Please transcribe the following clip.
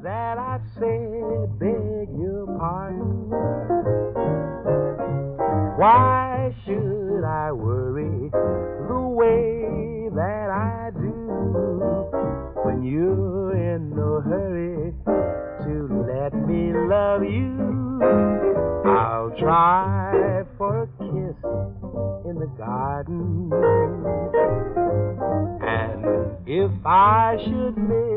that I said beg your pardon. Why should I worry the way that I do when you're in no hurry to let me love you? I'll try for a kiss in the garden, and if I should miss